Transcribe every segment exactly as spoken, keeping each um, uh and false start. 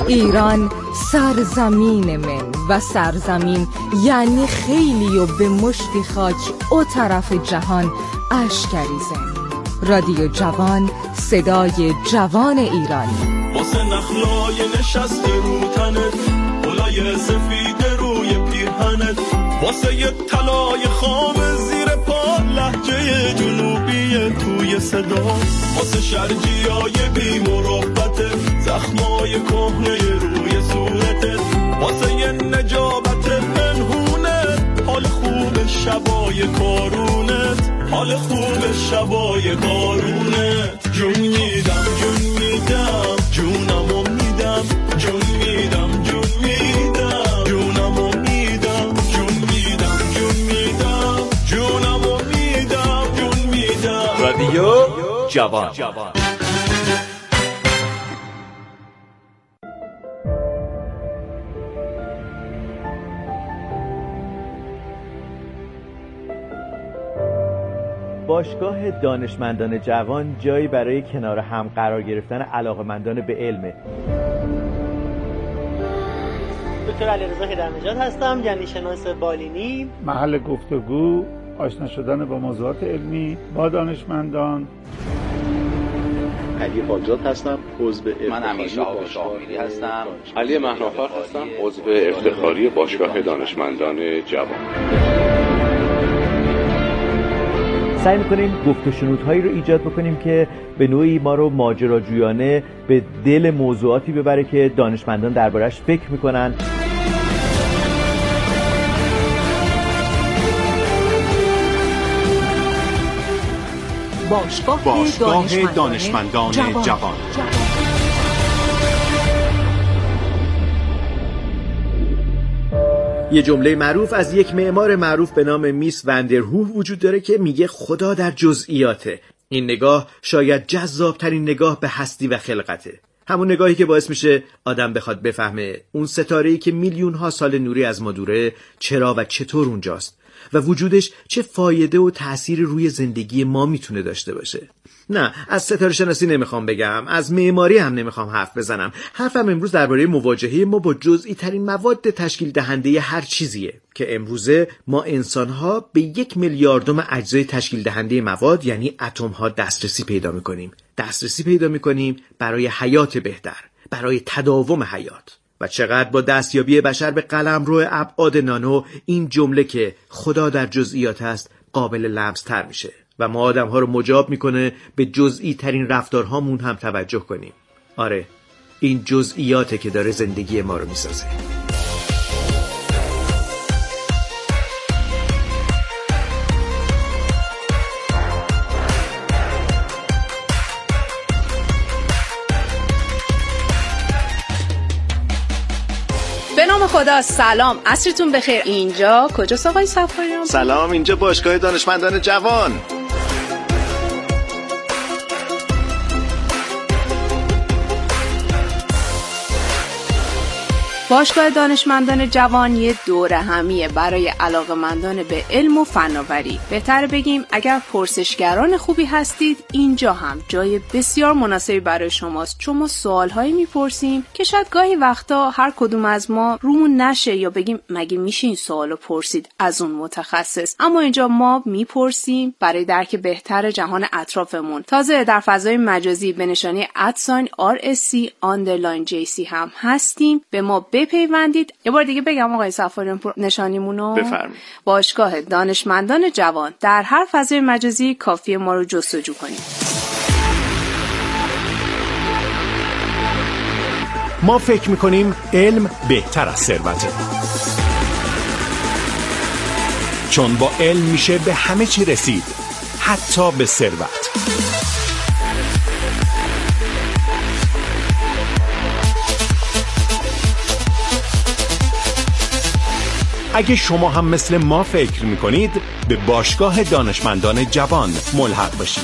ایران سرزمین من و سرزمین یعنی خیلی و به مشتی خاک او طرف جهان اشکریزن. رادیو جوان، صدای جوان ایرانی. واسه نخلای نشست رو تنت، گلای سفید روی پیرهنت، واسه یه طلای خواب زیر پا لهجه جنوبی توی صدا، واسه شرجیای بی مروت، زخمای کهنه روی صورتت، واسه یه نجابت پنهونت، حال خوب شبای کارونت، حال خوب شبای کارونت. جون میدم جون میدم جونمو میدم، جون میدم جون میدم جونمو میدم، جون میدم جون میدم جونمو میدم، جون میدم. رادیو جوان. باشگاه دانشمندان جوان جایی برای کنار هم قرار گرفتن علاقه‌مندان به علمه. دکتر علیرضا هیدرنژاد هستم، جنین شناس بالینی. محل گفتگو، آشنا شدن با موضوعات علمی با دانشمندان. علی حاجات هستم، عضو من امیر شاه شاهمیری هستم. علی مهنافر هستم، عضو افتخاری باشگاه دانشمندان جوان. سعی میکنیم گفت و شنودهایی رو ایجاد بکنیم که به نوعی ما رو ماجراجویانه به دل موضوعاتی ببره که دانشمندان دربارش فکر میکنن. باشگاه, باشگاه دانشمندان, دانشمندان جوان, جوان. یه جمله معروف از یک معمار معروف به نام میس وندرهوف وجود داره که میگه خدا در جزئیاته. این نگاه شاید جذابترین نگاه به هستی و خلقته. همون نگاهی که باعث میشه آدم بخواد بفهمه اون ستاره‌ای که میلیون ها سال نوری از ما دوره چرا و چطور اونجاست و وجودش چه فایده و تأثیر روی زندگی ما میتونه داشته باشه. نه، از ستاره شناسی نمیخوام بگم، از معماری هم نمیخوام حرف بزنم. حرفم امروز درباره مواجهه ما با جزئی ترین مواد تشکیل دهنده هر چیزیه که امروزه ما انسان‌ها به یک میلیاردم اجزای تشکیل دهنده مواد یعنی اتم‌ها دسترسی پیدا می‌کنیم. دسترسی پیدا می‌کنیم برای حیات بهتر، برای تداوم حیات. و چقدر با دستیابی بشر به قلمرو ابعاد نانو این جمله که خدا در جزئیات است قابل لمس‌تر میشه و ما آدم‌ها رو مجاب میکنه به جزئی ترین رفتارهامون هم توجه کنیم. آره، این جزئیاته که داره زندگی ما رو میسازه. به نام خدا. سلام، عصرتون بخیر. اینجا کجاست آقای صفاریان؟ سلام، اینجا باشگاه دانشمندان جوان. باشگاه دانشمندان جوان یه دوره همیه برای علاقه‌مندان به علم و فناوری. بهتر بگیم اگر پرسشگران خوبی هستید اینجا هم جای بسیار مناسبی برای شماست، چون ما سوالهایی میپرسیم که شاید گاهی وقتا هر کدوم از ما رومون نشه یا بگیم مگه میشه این سوالو پرسید از اون متخصص. اما اینجا ما میپرسیم برای درک بهتر جهان اطرافمون. تازه در فضای مجازی به نشانی ادساین آر اس سی آندرلاین جی سی هم هستیم. به ما بپیوندید. یه بار دیگه بگم آقای صفاریان نشانیمونو. بفرمایید. باشگاه دانشمندان جوان. در هر فضای مجازی کافیه ما رو جستجو کنید. ما فکر میکنیم علم بهتر از ثروته، چون با علم میشه به همه چی رسید، حتی به ثروت. اگه شما هم مثل ما فکر میکنید به باشگاه دانشمندان جوان ملحق باشید.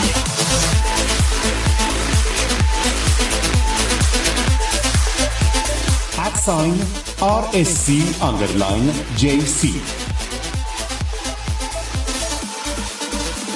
ادساین آر اس سی آندرلاین جی سی.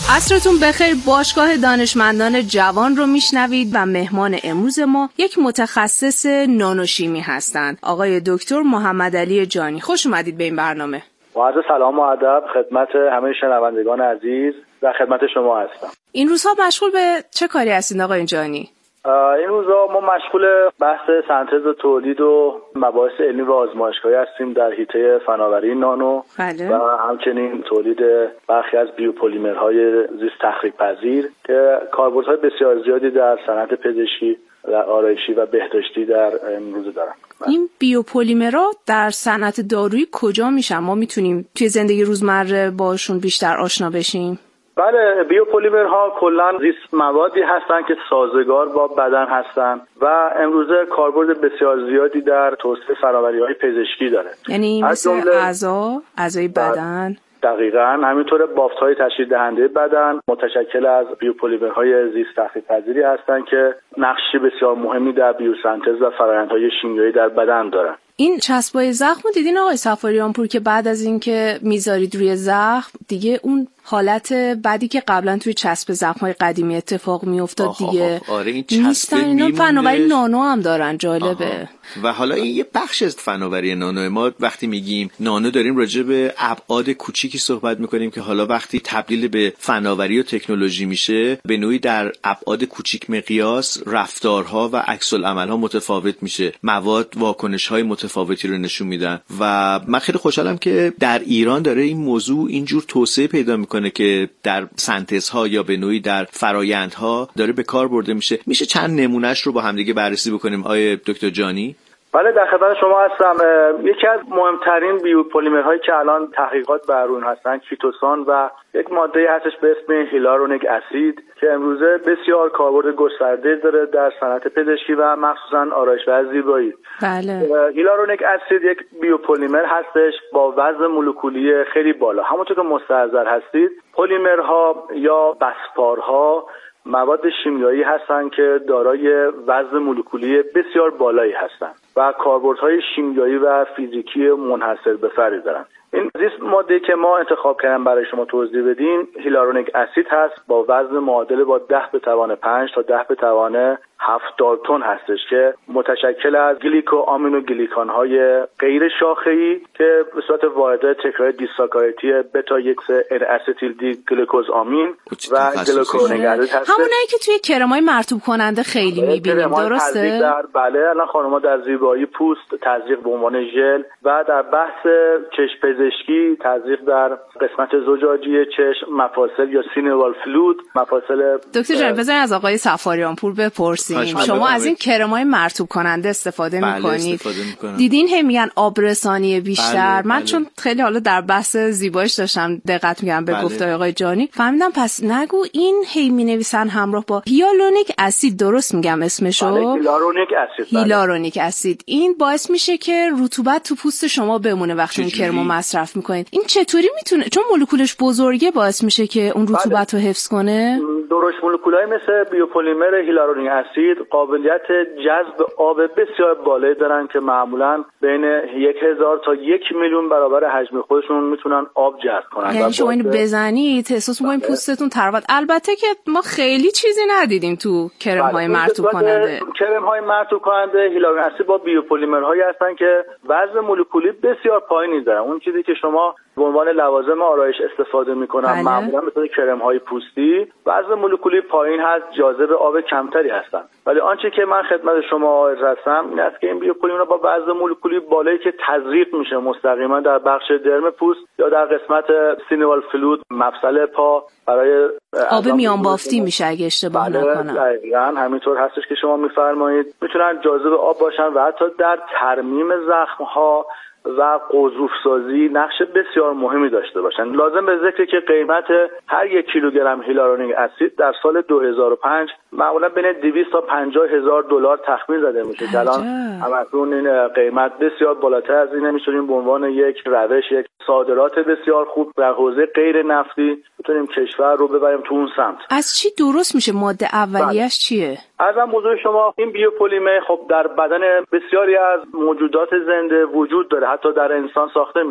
عصرتون بخیر. باشگاه دانشمندان جوان رو میشنوید و مهمان امروز ما یک متخصص نانوشیمی هستند، آقای دکتر محمدعلی جانی. خوش اومدید به این برنامه. با عرض سلام و ادب خدمت همه شنوندگان عزیز و خدمت شما هستم. این روزها مشغول به چه کاری هستید آقای جانی؟ این روزها ما مشغول بحث سنتز و تولید و مباحث علمی و آزمایشگاهی هستیم در حیطه فناوری نانو. بله. و همچنین تولید برخی از بیوپلیمرهای زیست تخریب پذیر که کاربردهای بسیار زیادی در صنعت پزشکی، در آرایشی و بهداشتی در امروز دارن. این بیوپلیمرها در صنعت دارویی کجا میشن؟ ما میتونیم توی زندگی روزمره باشون بیشتر آشنا بشیم؟ بله، بیوپلیمرها کلا زیست موادی هستند که سازگار با بدن هستند و امروزه کاربرد بسیار زیادی در توسعه فناوری‌های پزشکی داره. یعنی مثل اعضا، اعضای بدن. دقیقاً همینطور بافت‌های تشکیل دهنده بدن متشکل از بیوپلیمرهای زیست تخریب پذیری هستند که نقشی بسیار مهمی در بیوسنتز و فرآیندهای شیمیایی در بدن دارند. این چسبای زخم دیدین آقای صفاریان پور که بعد از اینکه میذارید روی زخم دیگه اون حالت بعدی که قبلا توی چسب زخم‌های قدیمی اتفاق میافتاد دیگه آره این نیستن. اینا فناوری نانو هم دارن. جالبه. آها. و حالا این یه بخش از فناوری نانو. ما وقتی میگیم نانو داریم راجع به ابعاد کوچیکی صحبت میکنیم که حالا وقتی تبدیل به فناوری و تکنولوژی میشه به نوعی در ابعاد کوچیک مقیاس رفتارها و عکس العملها متفاوت میشه، مواد واکنش‌های متفاوتی رو نشون میدن و من خیلی خوشحالم که در ایران داره این موضوع اینجور توسعه پیدا میکنه که در سنتزها یا به نوعی در فرایندها داره به کار برده میشه. میشه چند نمونهش رو با هم دیگه بررسی بکنیم آقای دکتر جانی؟ بله، در خدمت شما هستم. یکی از مهمترین بیوپلیمرهایی که الان تحقیقات بر اون هستن کیتوسان و یک ماده هستش به اسم هیلارونیک اسید که امروزه بسیار کاربرد گسترده داره در صنعت پزشکی و مخصوصا آرایش و زیبایی. بله. هیلارونیک اسید یک بیوپلیمر هستش با وزن مولکولی خیلی بالا. همونطور که مستحضر هستید پلیمرها یا بسپارها مواد شیمیایی هستند که دارای وزن مولکولی بسیار بالایی هستند و کاربردهای شیمیایی و فیزیکی منحصر به فردی دارند. این زیست ماده که ما انتخاب کردیم برای شما توضیح بدیم هیلارونیک اسید هست با وزن معادل با ده به توان پنج تا ده به توان هفت دالتون هستش که متشکل از گلیکو آمینو گلیکان های غیر شاخه‌ای که به صورت واحدهای تکراری دیساکاریدی بتا یک ان استیل دی گلوکوز آمین و گلوکورونیک اسید هست. همونایی که توی کرمای مرطوب کننده خیلی می‌بینیم، درسته؟ در بله، الان خانم‌ها در زیبایی پوست تزریق به عنوان ژل و در بحث چشم پزشکی تزریق در قسمت زجاجی چشم، مفاصل یا سینوال فلوید، مفاصل. دکتر جان بذارین از آقای صفاریان پور بپرسیم. شما از این کرمای مرطوب کننده استفاده بله میکنید. استفاده دیدین هم میگن آبرسانی بیشتر. بله، من بله. چون خیلی حالا در بحث زیبایش داشتم دقت میگم به بله. گفتای آقای جانی فهمیدم پس نگو این هی مینویسن همراه با هیالورونیک اسید، درست میگم اسمشو؟ بله، هیلارونیک اسید. بله. هیلارونیک اسید این باعث میشه که رطوبت تو پوست شما بمونه وقتی اون کرمو مصرف میکنید. این چطوری میتونه، چون مولکولش بزرگه باعث میشه که اون رطوبت رو بله. حفظ کنه؟ درشت مولکولای مثل بیوپلیمر هیلارونیک اسید قابلیت جذب آب بسیار بالایی دارن که معمولا بین یک هزار تا یک میلیون برابر حجم خودشون میتونن آب جذب کنن. یعنی شما اینو بزنید احساس می‌کنید پوستتون تروت. البته که ما خیلی چیزی ندیدیم تو کرم‌های مرطوب کننده. کرم‌های مرطوب کننده هیلارونیک اسید با بیوپلیمرهایی هستن که وزن مولکولی بسیار پایینی دارن. اون چیزی که شما به عنوان لوازم آرایش استفاده میکنن بله. معمولا مثل کرم‌های پوستی وزن مولکولی پایین هست، جاذب آب کمتری هستن. ولی آنچه که من خدمت شما عرض هستم این است که این بیوپلیمرها با وزن مولکولی بالایی که تزریق میشه مستقیما در بخش درم پوست یا در قسمت سینوال فلوید مفصل پا برای آب میان بافتی میشه اگه اشتباه بله نکنم. دقیقاً همینطور هستش که شما میفرمایید. میتونن جاذب آب باشن و حتی در ترمیم زخم‌ها و قضوف سازی نقش بسیار مهمی داشته باشن. لازم به ذکره که قیمت هر یک کیلوگرم هیلارونیک اسید در سال دو هزار و پنج معمولا بین دویست تا پنجاه هزار دلار تخمین زده میشه که الان همکنون این قیمت بسیار بالاتر از اینه. میتونیم به عنوان یک روش، یک صادرات بسیار خوب در حوزه غیر نفتی بتونیم کشور رو ببریم تو اون سمت. از چی درست میشه؟ ماده اولیه‌اش چیه؟ ارزم حضور شما این بیوپلیمر خب در بدن بسیاری از موجودات زنده وجود داره، حتی در انسان ساخته میشه.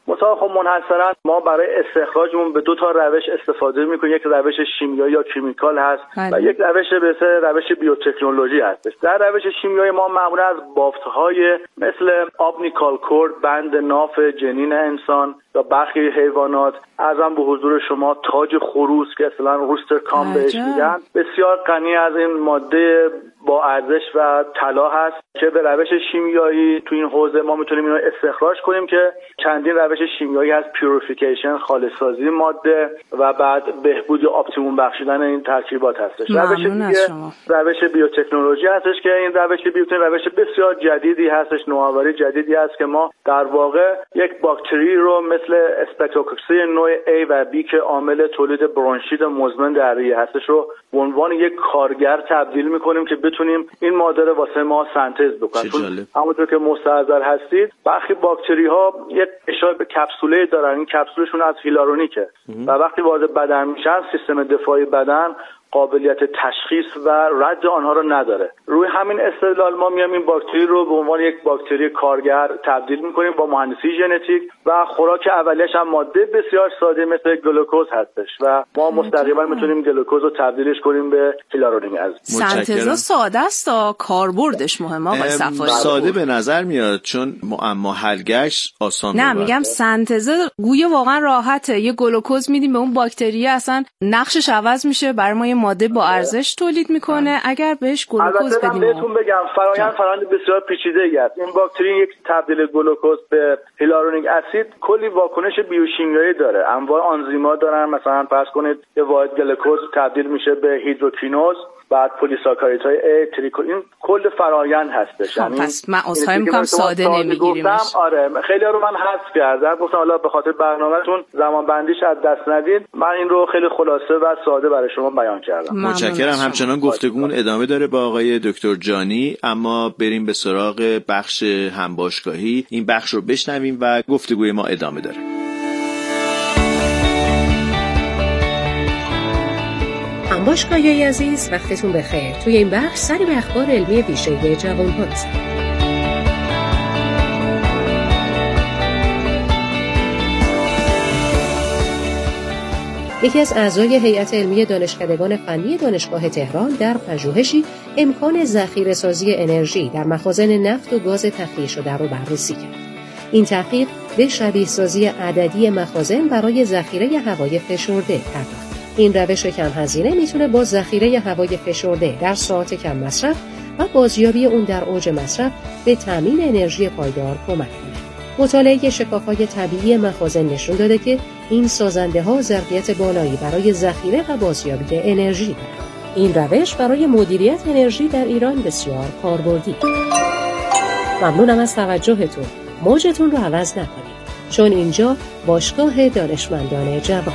مثلا خب منحصرا ما برای استخراجمون به دو تا روش استفاده میکنیم. یک روش شیمیایی یا کیمیکال هست و یک روش به اسم روش بیوتکنولوژی هست. در روش شیمیایی ما معمولا از بافت‌های مثل آبنیکالکورد، بند ناف جنین انسان یا برخی حیوانات، ارزم به حضور شما تاج خروس که اصلا روستر کام بهش میگن، بسیار غنی از این ماده با ارزش و طلا هست که به روش شیمیایی تو این حوزه ما میتونیم اینو استخراج کنیم که چندین روش شیمیایی هست: پیوریفیکیشن، خالص‌سازی ماده و بعد بهبود یا اپتیموم بخشیدن این ترکیبات هستش. روش دیگه روش بیوتکنولوژی هستش که این روش بیوتکنولوژی روش بسیار جدیدی هستش، نوآوری جدیدی هست که ما در واقع یک باکتری رو مثل اسپکتوکوکسی نوع A و B که عامل تولید برونشیت مزمن در ریه هستش رو به عنوان یک کارگر تبدیل می‌کنیم که بتونیم این ماده رو واسه ما سنتز بکنیم. همونطور که مستحضر هستید برخی باکتری ها یک اشاره به کپسوله دارن، این کپسولشون از هیلارونیکه و وقتی وارد بدن میشن سیستم دفاعی بدن قابلیت تشخیص و رد آنها رو نداره. روی همین استدلال ما میام این باکتری رو به عنوان یک باکتری کارگر تبدیل میکنیم با مهندسی ژنتیک و خوراک اولیش هم ماده بسیار ساده مثل گلوکوز هستش و ما مستقیما میتونیم گلوکوز رو تبدیلش کنیم به هیلارونیک اسید. سنتزا ساده است تا کاربردش مهمه آقای صفاری. ساده به نظر میاد چون معما حلش آسان. نه میگم سنتزا گویا واقعا راحته، یه گلوکوز میدیم به اون باکتری اصلا نقشش عوض میشه، برای ما ماده با ارزش تولید میکنه اگر بهش گلوکوز بدیم. بهتون بگم فرآیند فرآیند بسیار پیچیده‌ای است. این باکتری یک تبدیل گلوکوز به هیلارونیک اسید کلی واکنش بیوشیمیایی داره. انواع آنزیم‌ها دارن، مثلا فرض کنید یه واحد گلوکوز تبدیل میشه به هیدروکینوز، بعد پلیساکاریدهای ای تریکول، این کل فرآیند هستش. یعنی پس من اصحایی میکنم ساده نمیگیریمش. آره خیلی رو من حذف کردم، گفتم حالا به خاطر برنامه‌تون زمان بندیش از دست ندید، من این رو خیلی خلاصه و ساده برای شما بیان کردم. متشکرم. همچنان گفتگومون ادامه داره با آقای دکتر جانی، اما بریم به سراغ بخش همباشگاهی. این بخش رو بشنویم و گفتگوی ما ادامه داره. همباشگاهی عزیز، وقتتون بخیر. توی این بخش سری به اخبار علمی ویژه جوان‌ها می‌زنیم. یکی از اعضای هیئت علمی دانشکدگان فنی دانشگاه تهران در پژوهشی امکان ذخیره‌سازی انرژی در مخازن نفت و گاز تخلیه شده رو بررسی کرد. این تحقیق به شبیه‌سازی عددی مخازن برای ذخیره هوای فشرده پرداخت. این روش کم هزینه میتونه با ذخیره هوای فشرده در ساعت کم مصرف و بازیابی اون در اوج مصرف به تامین انرژی پایدار کمک کنه. مطالعه شکاف‌های طبیعی مخازن نشون داده که این سازنده‌ها ظرفیت بالایی برای ذخیره و بازیابی انرژی دارند. این روش برای مدیریت انرژی در ایران بسیار کاربردی. ممنونم از توجهتون. موجتون رو عوض نکنید، چون اینجا باشگاه دانشمندان جوان.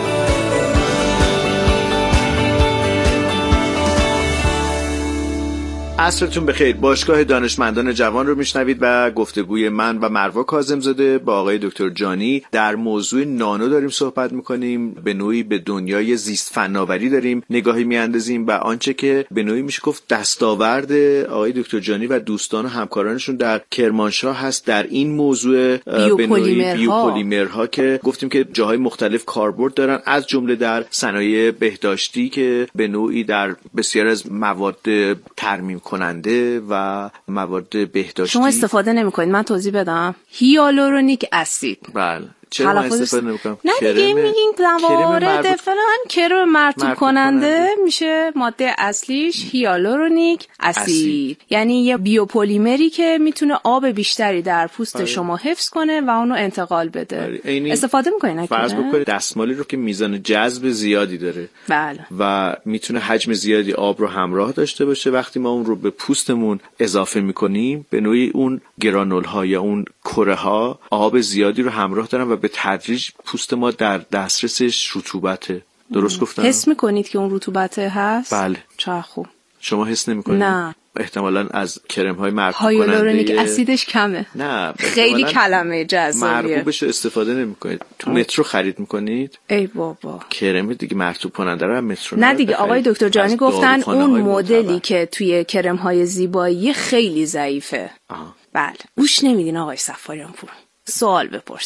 عصرتون بخیر. باشگاه دانشمندان جوان رو میشنوید و گفتگوی من و مروه کاظم‌زاده با آقای دکتر جانی در موضوع نانو داریم صحبت میکنیم. به نوعی به دنیای زیست فناوری داریم نگاهی میاندازیم و آنچه که به نوعی میشه گفت دستاورد آقای دکتر جانی و دوستان و همکارانشون در کرمانشاه هست در این موضوع به نوعی بیوپلیمرها که گفتیم که جاهای مختلف کاربرد دارن، از جمله در صنایع بهداشتی که به نوعی در بسیار از مواد ترمیم کننده و مواد بهداشتی شما استفاده نمی‌کنید. من توضیح بدم. هیالورونیک اسید. بله. چرا من استفاده نمی‌کنم؟ نه دیگه میگین موارد فلان کرم مرطوب کننده میشه ماده اصلیش هیالورونیک اسید. یعنی یه بیوپلیمری که میتونه آب بیشتری در پوست آره. شما حفظ کنه و اونو انتقال بده. آره. استفاده می‌کنین؟ فرض بکنید دستمالی رو که میزان جذب زیادی داره. بله. و میتونه حجم زیادی آب رو همراه داشته باشه. وقتی ما اون رو به پوستمون اضافه می‌کنیم به نوعی اون گرانول‌ها یا اون کره‌ها آب زیادی رو همراه دارن و به تدریج پوست ما در دسترسش رطوبته. درست گفتم؟ حس میکنید که اون رطوبته هست؟ بله. چه خوب. شما حس نمیکنید؟ نه. احتمالاً از کرم های مرطوب کننده هیالورونیک اسیدش کمه. نه. خیلی کلمه جذابیه. مرطوبش رو استفاده نمیکنید. تو مترو خرید میکنید؟ ای بابا. کرم دیگه مرطوب کننده رو هم مترو نه دیگه. آقای دکتر جانی گفتن اون مدلی که توی کرم های زیبایی خیلی ضعیفه. آها. بله. گوش نمیدین آقای صفاریان پور. سوال بپرسید.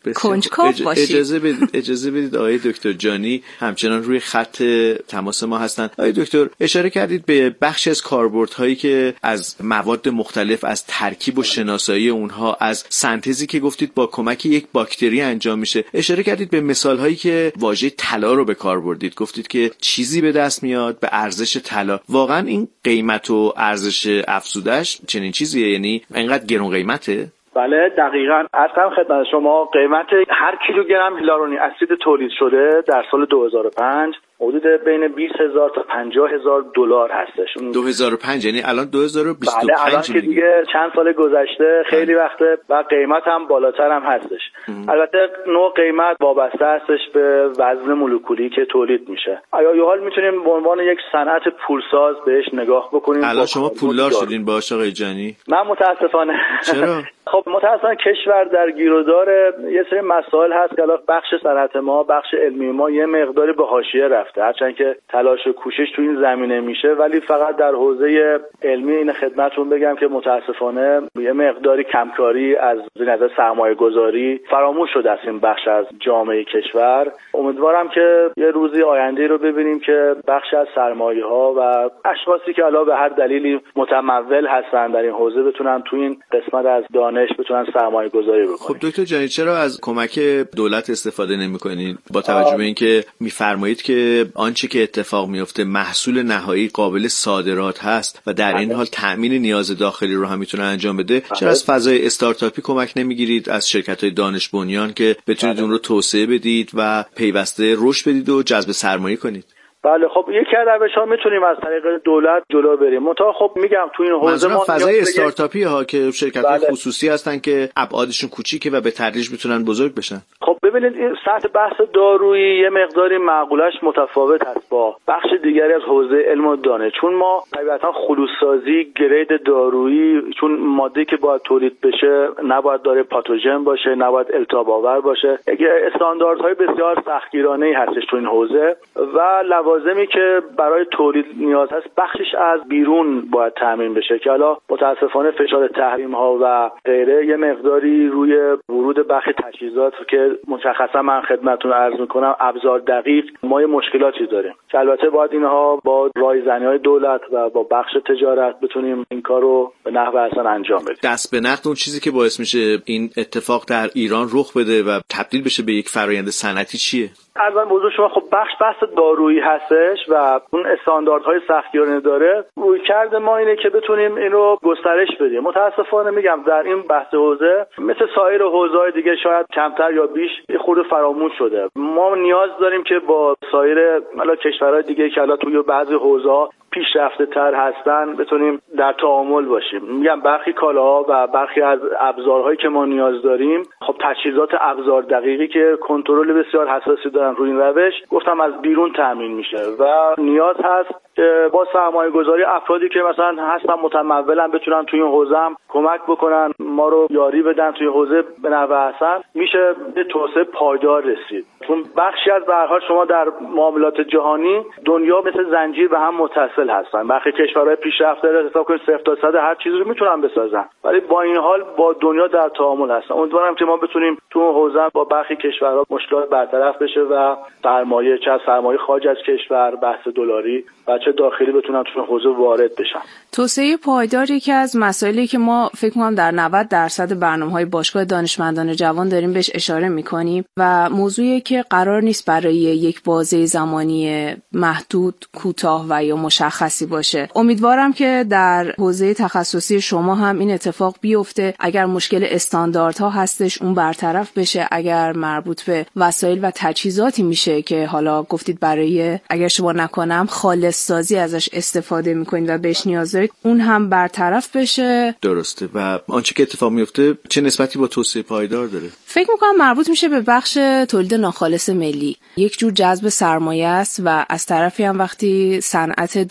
کنجکاو اج... باشید. اجازه بدید اجازه بدید آقای دکتر جانی همچنان روی خط تماس ما هستند. آقای دکتر اشاره کردید به بخش از کاربردهایی که از مواد مختلف، از ترکیب و شناسایی اونها، از سنتزی که گفتید با کمک یک باکتری انجام میشه. اشاره کردید به مثالهایی که واژه طلا رو به کار بردید، گفتید که چیزی به دست میاد به ارزش طلا. واقعا این قیمت و ارزش افزودش چنین چیزیه؟ یعنی اینقدر گرون قیمته؟ بله دقیقاً. اصلا خدمت شما قیمت هر کیلوگرم هیالورونیک اسید تولید شده در سال دو هزار و پنج حدود بین بیست هزار تا پنجاه هزار دلار هستش. دو هزار و پنج یعنی الان دو هزار و بیست و پنج. بله الان که دیگه چند سال گذشته خیلی وقته و قیمت هم بالاتر هم هستش. ام. البته نوع قیمت وابسته هستش به وزن مولکولی که تولید میشه. آیا یه حال میتونیم به عنوان یک صنعت پولساز بهش نگاه بکنیم؟ الان شما پولدار شدین باشه آقای جانی؟ من متاسفانه. چرا؟ خب متاسفانه کشور در گیرودار یه سری مسائل هست که الان بخش صنعت ما، بخش علمی ما یه مقداری به حاشیه رفته. هرچند که تلاش و کوشش تو این زمینه میشه ولی فقط در حوزه علمی این خدمتتون بگم که متاسفانه یه مقداری کمکاری از نظر سرمایه گذاری فراموش شده است این بخش از جامعه کشور. امیدوارم که یه روزی آینده رو ببینیم که بخش از سرمایه ها و اشخاصی که الان به هر دلیلی متمول هستن در این حوزه بتونن تو این قسمت از دانش بتونن سرمایه گذاری بکنن. خب دکتر جانی چرا از کمک دولت استفاده نمی‌کنید با توجه به اینکه می‌فرمایید که آنچه که اتفاق میفته محصول نهایی قابل صادرات هست و در این حال تأمین نیاز داخلی رو هم میتونه انجام بده؟ چرا از فضای استارتاپی کمک نمیگیرید، از شرکت‌های دانش بنیان که بتونید اون رو توسعه بدید و پیوسته رشد بدید و جذب سرمایه کنید؟ بله خب یکی از روش‌ها میتونیم از طریق دولت جلو بریم. منتها خب میگم تو این حوزه ما فضای استارتاپی ها که شرکت‌های بله. خصوصی هستن که ابعادشون کوچیکه و به تدریج میتونن بزرگ بشن. خب ببینید این سطح بحث دارویی یه مقداری معقولش متفاوت هست با بخش دیگری از حوزه علم و دانش، چون ما طبیعتا خلوص‌سازی گرید دارویی، چون ماده که باید تولید بشه نباید داره پاتوژن باشه، نباید التهاب آور باشه، استانداردهای بسیار سختگیرانه‌ای هستش تو این حوزه و لوازمی که برای تولید نیاز هست بخشش از بیرون باید تامین بشه که حالا متاسفانه فشار تحریم ها و غیره یه مقداری روی ورود بخش تجهیزات که مشخصا من خدمتتون عرض میکنم ابزار دقیق ما یه مشکلاتی داریم که البته باید اینها با رایزنی‌های دولت و با بخش تجارت بتونیم این کارو به نحو احسن انجام بدیم. دست به نقد اون چیزی که باعث میشه این اتفاق در ایران رخ بده و تبدیل بشه به یک فرآیند صنعتی چیه؟ اول موضوع شما خب بخش بحث دارویی هستش و اون استانداردهای سختگیرانه داره. رویکرد ما اینه که بتونیم اینو گسترش بدیم. متاسفانه میگم در این بحث حوزه مثل سایر حوزه‌های دیگه شاید کمتر یا بیش یه خورده فراموش شده. ما نیاز داریم که با سایر حالا کشورهای دیگه که حالا توی بعضی حوزه‌ها پیشرفته تر هستن بتونیم در تعامل باشیم. میگم برخی کالاها و برخی از ابزارهایی که ما نیاز داریم خب تجهیزات ابزار دقیقی که کنترل بسیار حساسی دارن روی این روش گفتم از بیرون تامین میشه و نیاز هست که با سرمایه گذاری افرادی که مثلا هستن متمولن بتونن توی این حوزه هم کمک بکنن، ما رو یاری بدن توی حوزه به نحو احسن میشه به توسعه پایدار رسید. چون بخشی از به هر حال شما در معاملات جهانی دنیا مثل زنجیر به هم متصل هستن. برخی کشورهای پیشرفته حساب کنید صفر تا صد هر چیزی رو میتونن بسازن ولی با این حال با دنیا در تعامل هستن. امیدوارم که ما بتونیم تو اون حوزه با برخی کشورها مشکلات برطرف بشه و سرمایه چه سرمایه خارج از کشور بحث دلاری و چه داخلی بتونن تو حوزه وارد بشن. توسعه پایدار یکی از مسائلی که ما فکر کنم در نود درصد برنامه‌های باشگاه دانشمندان جوان داریم بهش اشاره می‌کنیم و موضوعی که قرار نیست برای یک بازه زمانی محدود، کوتاه و یا مشخصی باشه. امیدوارم که در حوزه تخصصی شما هم این اتفاق بیفته. اگر مشکل استانداردها هستش اون برطرف بشه، اگر مربوط به وسایل و تجهیزاتی میشه که حالا گفتید برای اگر شما نکنم خالص سازی ازش استفاده میکنید و بهش نیاز دارید اون هم برطرف بشه. درسته. و آنچه که اتفاق میفته چه نسبتی با توسعه پایدار داره؟ فکر میکنم مربوط میشه به بخش تولید ناخالص ملی. یک جور جذب سرمایه است و از طرفی هم وقتی صنعت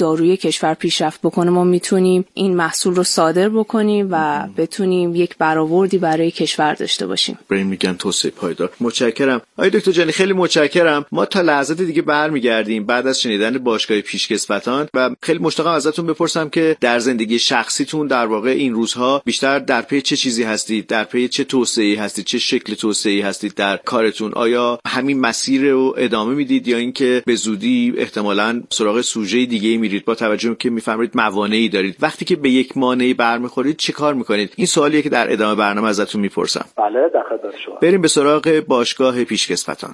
دارویی کشور پیشرفت بکنه ما میتونیم این محصول رو صادر بکنیم و بتونیم یک برآوردی برای کشور داشته باشیم. بریم میگن توسعه پایدار. متشکرم. آقای دکتر جانی خیلی متشکرم. ما تا لحظات دیگه برمیگردیم بعد از شنیدن باشگاه پیشکسوتان و خیلی مشتاقم ازتون بپرسم که در زندگی شخصیتون در واقع این روزها بیشتر در پی چه چیزی هستید؟ در پی چه توسعه‌ای هستید؟ چه شکل توسعه‌ای هستید در کارتون؟ آیا همین مسیر رو ادامه میدید یا اینکه به زودی احتمالاً سراغ سوژه دیگه‌ای میرید با توجه که میفهمید موانعی دارید؟ وقتی که به یک مانعی برمیخورید چه کار میکنید؟ این سوالیه که در ادامه برنامه ازتون میپرسم. بله در خدمت شما. بریم به سراغ باشگاه پیشکسوتان.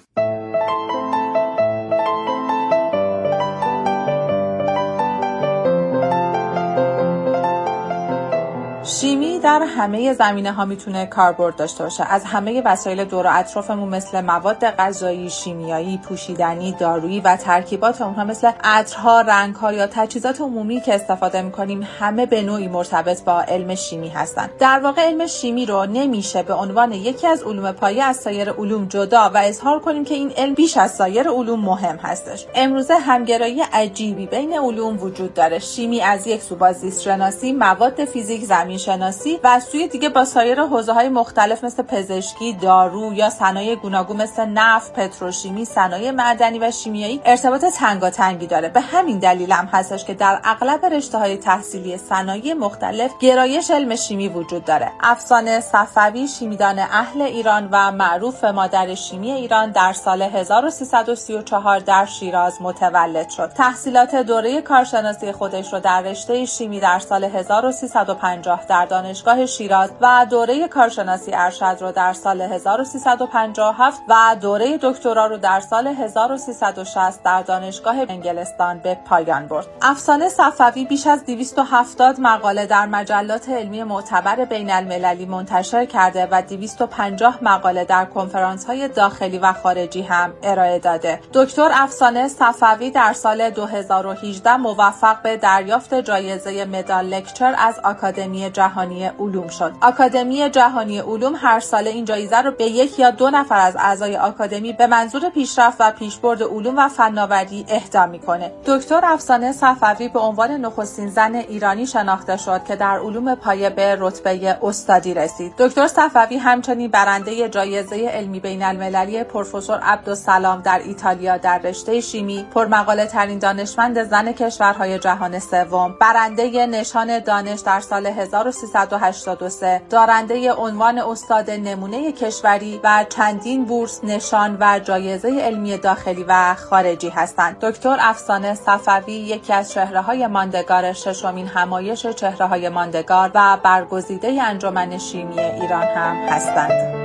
شیمی در همه زمینه‌ها میتونه کاربرد داشته باشه. از همه وسایل دور و اطرافمون مثل مواد غذایی، شیمیایی، پوشیدنی، دارویی و ترکیبات اونها مثل عطرها، رنگ‌ها یا تجهیزات عمومی که استفاده می‌کنیم همه به نوعی مرتبط با علم شیمی هستن. در واقع علم شیمی رو نمیشه به عنوان یکی از علوم پایه از سایر علوم جدا و اظهار کنیم که این علم بیش از سایر علوم مهم هستش. امروزه همگرایی عجیبی بین علوم وجود داره. شیمی از یک سو با زیست شناسی، مواد فیزیک، زمین شناسی و از سوی دیگه با سایر حوزه‌های مختلف مثل پزشکی، دارو یا صنایع گوناگون مثل نفت، پتروشیمی، صنایع معدنی و شیمیایی ارتباط تنگاتنگی داره. به همین دلیل هم هستش که در اغلب رشته‌های تحصیلی صنایع مختلف گرایش علم شیمی وجود داره. افسانه صفوی، شیمیدان اهل ایران و معروف مادر شیمی ایران، در سال هزار و سیصد و سی و چهار در شیراز متولد شد. تحصیلات دوره کارشناسی خودش رو در رشته شیمی در سال هزار و سیصد و پنجاه در دانشگاه شیراز و دوره کارشناسی ارشد رو در سال هزار و سیصد و پنجاه و هفت و دوره دکترا رو در سال هزار و سیصد و شصت در دانشگاه انگلستان به پایان برد. افسانه صفوی بیش از دویست و هفتاد مقاله در مجلات علمی معتبر بین المللی منتشر کرده و دویست و پنجاه مقاله در کنفرانس‌های داخلی و خارجی هم ارائه داده. دکتر افسانه صفوی در سال دو هزار و هجده موفق به دریافت جایزه مدال لکچر از آکادمی جهانی علوم شد. آکادمی جهانی علوم هر ساله این جایزه رو به یک یا دو نفر از اعضای آکادمی به منظور پیشرفت و پیشبرد علوم و فناوری اهدا میکنه. دکتر افسانه صفوی به عنوان نخستین زن ایرانی شناخته شد که در علوم پایه به رتبه استادی رسید. دکتر صفوی همچنین برنده جایزه علمی بین المللی پروفسور عبدالسلام در ایتالیا در رشته شیمی، پرمقاله ترین دانشمند زن کشورهای جهان سوم، برنده نشان دانش در سال هزار و سیصد و هشتاد و سه، دارنده عنوان استاد نمونه کشوری و چندین بورس، نشان و جایزه علمی داخلی و خارجی هستند. دکتر افسانه صفوی یکی از چهره‌های ماندگار ششمین همایش چهره‌های ماندگار و برگزیده انجمن شیمی ایران هم هستند.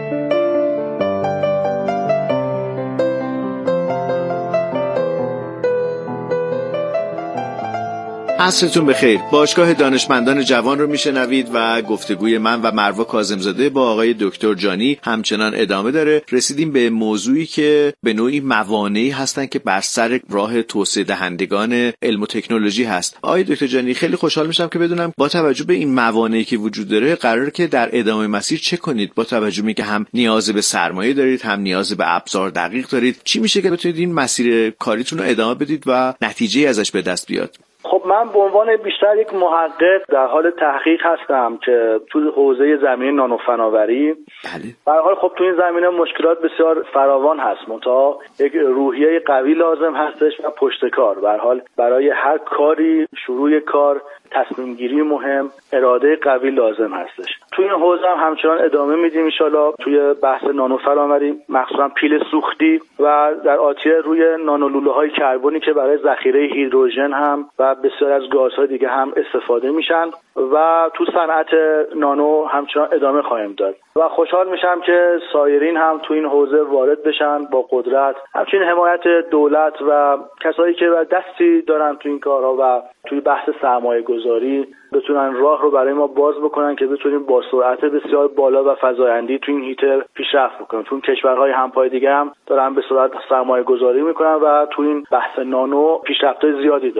عصرتون بخیر. باشگاه دانشمندان جوان رو میشنوید و گفتگوی من و مروه کاظمزاده با آقای دکتر جانی همچنان ادامه داره. رسیدیم به موضوعی که به نوعی موانعی هستن که بر سر راه توسعه دهندگان علم و تکنولوژی هست. آقای دکتر جانی خیلی خوشحال میشم که بدونم با توجه به این موانعی که وجود داره قراره که در ادامه مسیر چه کنید، با توجه به که هم نیاز به سرمایه دارید هم نیاز به ابزار دقیق دارید. چی میشه که بتونید این مسیر کاریتون رو ادامه بدید و نتیجه ازش به دست بیاد؟ خب من به عنوان بیشتر یک محقق در حال تحقیق هستم که تو حوزه زمینه نانو فناوری. بله. به هر حال خب تو این زمینه مشکلات بسیار فراوان هست، منتها یک روحیه قوی لازم هستش و پشتکار. به هر حال برای هر کاری، شروع کار، تصمیم گیری مهم، اراده قوی لازم هستش. توی این حوزه هم همچنان ادامه میدیم ان شاءالله توی بحث نانو فناوری، مخصوصا پیل سوختی و در آتیه روی نانو لوله های کربنی که برای ذخیره هیدروژن هم و بسیار از گازهای دیگه هم استفاده میشن و تو صنعت نانو همچنان ادامه خواهیم داد و خوشحال میشم که سایرین هم تو این حوزه وارد بشن با قدرت، همچنین حمایت دولت و کسایی که دستی دارن تو این کارها و توی بحث سرمایه گذاری بتونن راه رو برای ما باز بکنن که بتونیم با سرعت بسیار بالا و فزایندی تو این هیتر پیشرفت بکنیم. چون کشورهای همپای دیگه هم دارن به سرعت سرمایه گذاری میکنن و تو این بحث نانو پیشرفت‌های زیادی داشتن.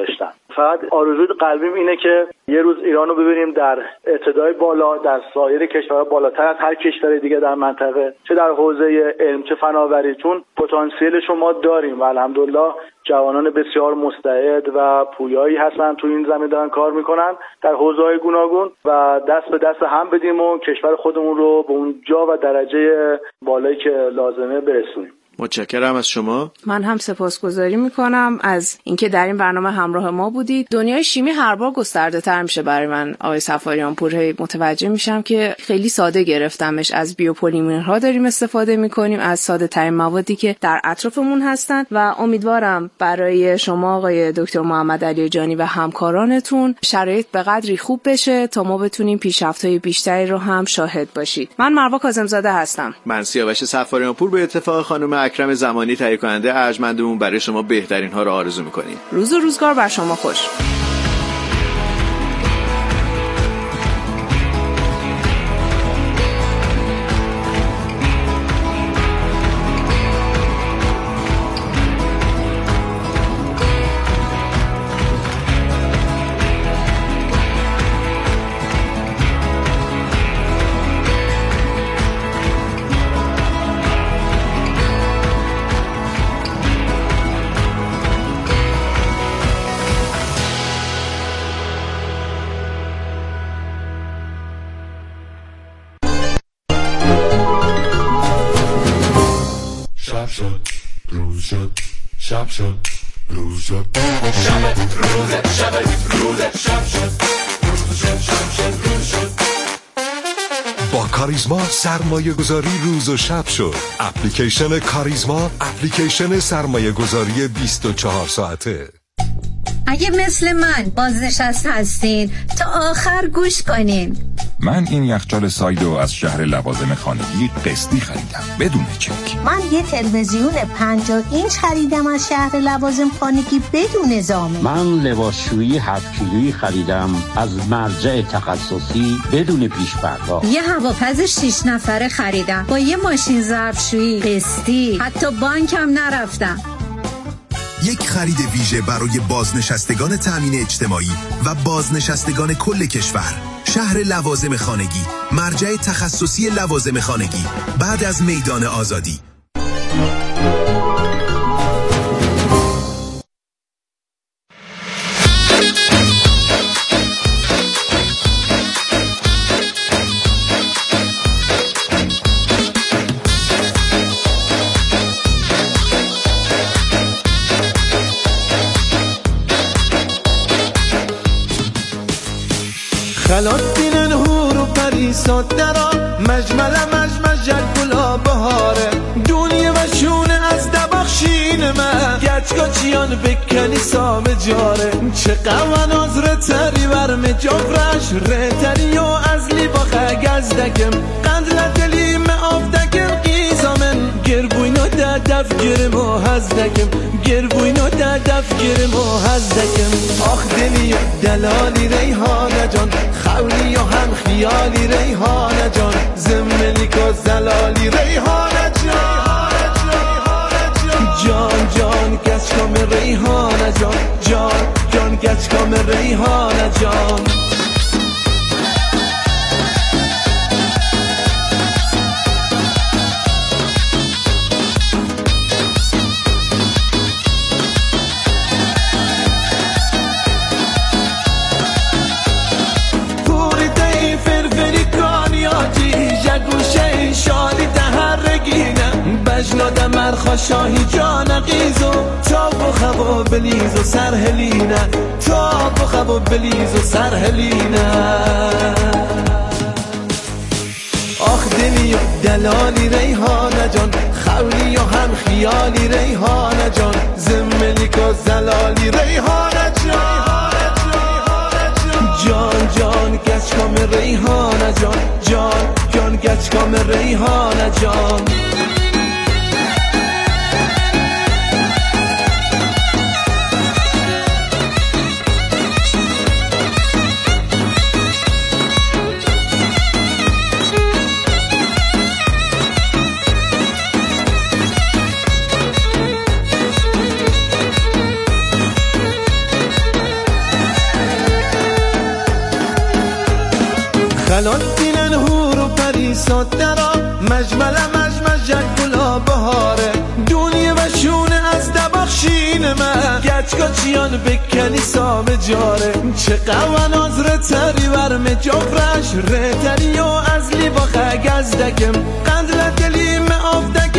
فقط آرزوی قلبیم اینه که یه روز ایران رو ببینیم در ابتدای بالا در سایر کشورها، بالاتر از هر کشور دیگه در منطقه، چه در حوزه علم چه فناوری، چون پتانسیلش رو ما داریم و الحمدلله جوانان بسیار مستعد و پویایی هستن تو این زمین دارن کار میکنن در حوزه‌های گوناگون و دست به دست هم بدیم و کشور خودمون رو به اون جا و درجه بالایی که لازمه برسونیم. متشکرم از شما. من هم سپاسگزاری میکنم از اینکه در این برنامه همراه ما بودید. دنیای شیمی هر بار گسترده تر میشه برای من. آقای سفاریان پور، متوجه میشم که خیلی ساده گرفتمش. از بیوپلیمرها داریم استفاده میکنیم، از ساده ترین موادی که در اطرافمون هستن و امیدوارم برای شما آقای دکتر محمد علی جانی و همکارانتون شرایط به قدری خوب بشه تا ما بتونیم پیشرفت‌های بیشتری رو هم شاهد باشید. من مروه کاظم‌زاده هستم. من سیاوش سفاریان پور به اتفاق خانم اکرم زمانی تهیه کننده ارجمندمون برای شما بهترین ها رو آرزو میکنیم. روز و روزگار بر شما خوش. شب شد روز شد شب روز شب روز شب شد روز شد شب شد روز شد. با کاریزما سرمایه گذاری روز و شب شد. اپلیکیشن کاریزما، اپلیکیشن سرمایه گذاری بیست و چهار ساعته. اگه مثل من بازنشسته هستین تا آخر گوش کنین. من این یخچال سایدو از شهر لوازم خانگی قسطی خریدم بدون چک. من یه تلویزیون پنجاه اینچ خریدم از شهر لوازم خانگی بدون زامن. من لباسشویی هفت کیلویی خریدم از مرجع تخصصی بدون پیش پرداخت. یه هواپز شش نفره خریدم با یه ماشین ظرفشویی قسطی، حتی بانکم نرفتم. یک خرید ویژه برای بازنشستگان تامین اجتماعی و بازنشستگان کل کشور. شهر لوازم خانگی، مرجع تخصصی لوازم خانگی بعد از میدان آزادی. خلات دینن هور و پریسات درا مجمل مجمج گلا بهاره دنیا و شونه از دبخشین من گچگا چیان بکنی سام جاره چه قوان از رتری ورم جفرش رتری و از لی باخه گزدکم قندل دلیم آفدکم قیزامن گربوینا در دف گرم و هزدکم گربوینا در دف گرم و هزدکم آخ دلی دلالی ریحانه جان خولی و هم خیالی ریحانه جان زملی که زلالی ریحانه جان جان جان گچکام ریحانه جان جان جان گچکام ریحانه جان. بجناد مرخا شاهی جان قیزو تا بخوا بلیز و سرهلینه تا بخوا بلیز و سرهلینه آخ دلی و دلالی ریحانه جان خولی و هم خیالی ریحانه جان زملی که زلالی ریحانه جان جان جان گچکام ریحانه جان جان جان گچکام ریحانه جان. سادرا مجمل مجمج گلا بهاره دنیا و شونه از دبخشین من گچگاچیان بکنی سام جاره چه قوان از رتری ورم جافرش رتری و از لی با خگز دکم قندل دلیم آف دک